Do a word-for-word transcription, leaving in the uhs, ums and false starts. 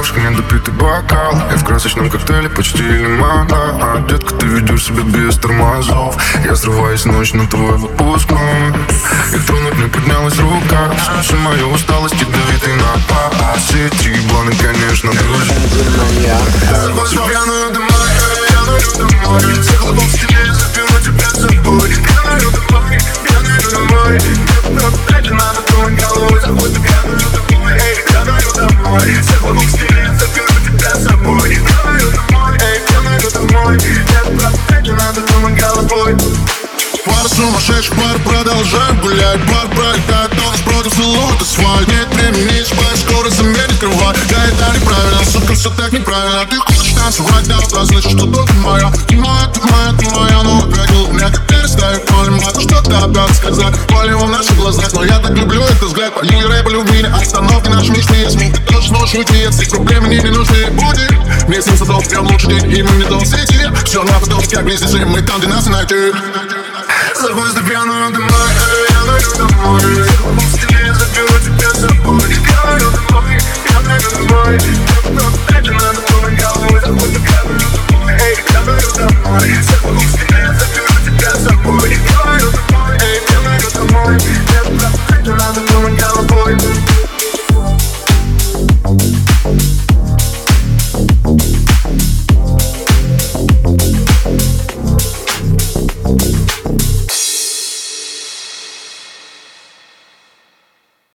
девушка, недопитый бокал. Я в красочном коктейле, почти лимонад. А, детка, ты ведешь себя без тормозов. Я срываюсь ночь на твой выпускной. И тронуть мне поднялась рука. Всю мою усталость ядовитый напад. Сети ебланы, конечно, дружи. Захвачу пьяную домой, пьяную домой. Всех лобов в стиле, заберу тебя с собой. Пьяную домой, пьяную домой. Мне надо думать головой. Захвачу пьяную домой, эй, пьяную домой. Всех лобов в стиле, заберу тебя с собой. Пьяную домой, эй, пьяную домой. Мне надо думать головой. Пара сумасшедших, пар продолжаем гулять. Бар пролетает, тонус против целует асфальт. Нет времени, спать, скоро заметит кровать. Да это неправильно, сука, все так неправильно. Ты хочешь танцевать до утра, слышишь, что только моя. Ты моя, ты моя, ты моя, но опять у меня как перестаю полем. Могу что-то опять сказать, полем в наших глазах. Но я так люблю этот взгляд, полей рэпа любви. Остановки наши мечты, СМИ, ты тоже сможешь уйти. От всех проблем мне не нужны будут. Мне семь садов, прям лучший день, и мы не должны сети. Все на потом, как вместе жим, мы там, где нас найти. Захвачу пьяную домой, пьяную домой. В стиле заберу тебя с собой. Пьяную домой, пьяную домой. Мне надо думать головой. Захвачу пьяную домой, эй, пьяную домой. В стиле заберу тебя с собой. Пьяную домой, эй, пьяную домой. Мне надо думать головой.